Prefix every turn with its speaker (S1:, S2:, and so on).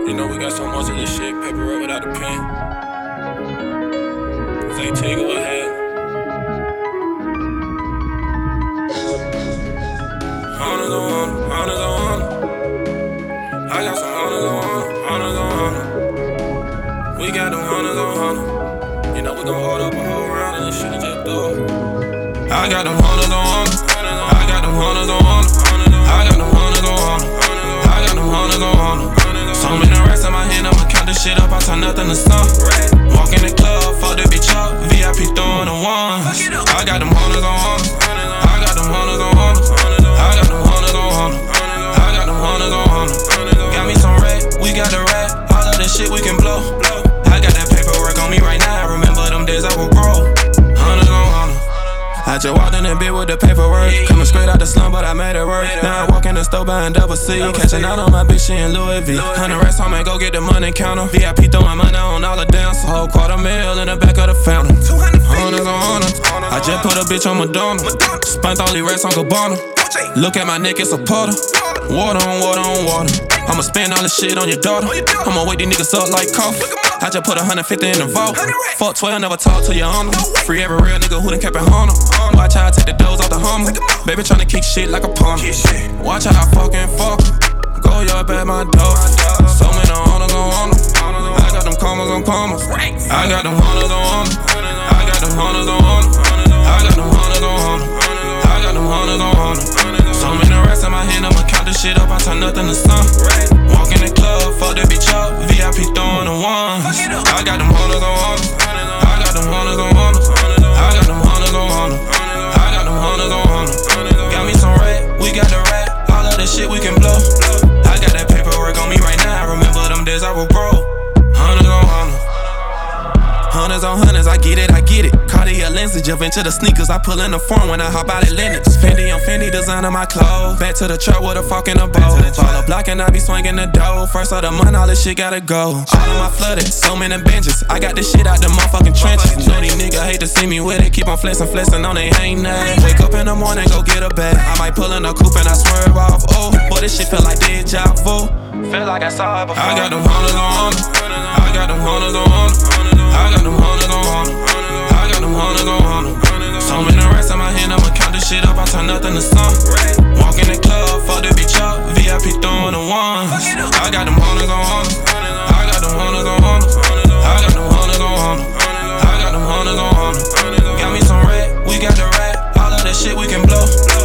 S1: You know we got so much of this shit, paper roll without a pen. Say T, go ahead. Hunters on, hunters on. I got some hunters on, hunters on. We got them hunters on hunters. You know we gon' hold up a whole round and this shit just do it. I got them hunters on, I got them hunters on, I got them hunters on, I got them hunters on. So many racks in my hand, I'ma count this shit up, I turn nothing to some. Walk in the club, fuck the bitch up, VIP throwing the ones. I got them hunters on, I got them hunters on, I got them hunters on, I got them hunters on. Got me some rat, we got the rat, all of this shit we can blow. I got that paperwork on me right now, I remember them days I was broke. Hunters on hunters. I just walked in that bit with the paperwork. Coming straight out the slum, but I made it work. Now I walk in the store buying double C. Catching out on my bitch, she in Louis V. 100 racks home and go get the money counter. VIP throwing money on all the dance. A whole $250,000 in the back of the fountain. Hunters on hunters. I just put a bitch on Madonna. Spent all these racks on Gabbana. Look at my neck, it's a puddle. Water on water on water. I'ma spend all this shit on your daughter. I'ma wake these niggas up like coffee. I just put 150 in the vault. Fuck 12, never talk to your owner. Free every real nigga who done kept it on 'em. Watch how I take the doors off the Hummer. Baby tryna kick shit like a pump. Watch how I fucking fuck. Go up at my door. So many hunters on 'em. I got them commas on commas. I got them hunters on 'em. I got them hunters on 'em. I got them hunters on 'em. I got them hunters on 'em. So many racks in my hand, I'ma count this shit up, I turn nothing to some. Walk in the club, fuck that bitch up, VIP throwing the ones. I got them hunters on 'em. I got them hunters on 'em. I got them hunters on 'em. I got them hunters on 'em. Got me some rat, we got the rat, all of this shit we can blow. I got that paperwork on me right now, I remember them days I was broke. Hunters on hunters. Hunters on hunters, I get it, I get it. Cartier lenses, jump into the sneakers, I pull in the front when I hop out at Lennox. Fendi on Fendi, designer my clothes. Back to the truck with a fork in a bowl. Fall a block and I be swinging the dough. First of the month, all this shit gotta go. All of my flooded, so many benches. I got this shit out the motherfucking trenches. Know these niggas hate to see me with it. Keep on flexing on they ain't that. Wake up in the morning, go get a bag. I might pull in a coupe and I swerve off. Oh, boy, this shit feel like deja vu. Feel like I saw it before. I got them hunters on 'em. I got them hunters on 'em. I got them hunters on 'em. I got them hunters on 'em. So many racks in my hand, I'ma count this shit up, I turn nothing to some. Walk in the club, fuck the bitch up, VIP throwing the ones. I got them hunters on 'em. I got them hunters on 'em. I got them hunters on 'em. I got them hunters on 'em. Got me some rat, we got the rat, all of that shit we can blow.